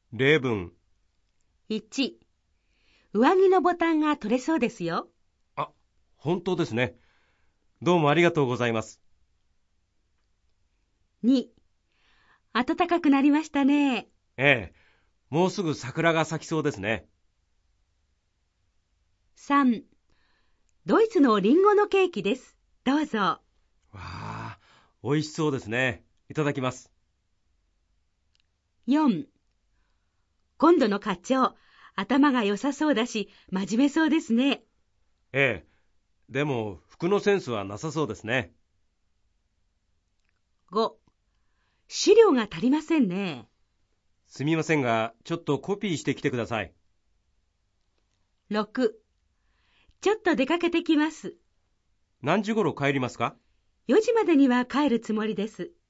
例文。 1、上着のボタンが取れそうですよ。 あ、本当ですね。どうもありがとうございます。 2、暖かくなりましたね。 ええ、もうすぐ桜が咲きそうですね。 3、ドイツのリンゴのケーキです。どうぞ。 わあ、美味しそうですね。いただきます。 4、今度の課長、頭が良さそうだし、真面目そうですね。 ええ、でも服のセンスはなさそうですね。 5、資料が足りませんね。 すみませんが、ちょっとコピーしてきてください。 6、ちょっと出かけてきます。 何時頃帰りますか？ 4時までには帰るつもりです。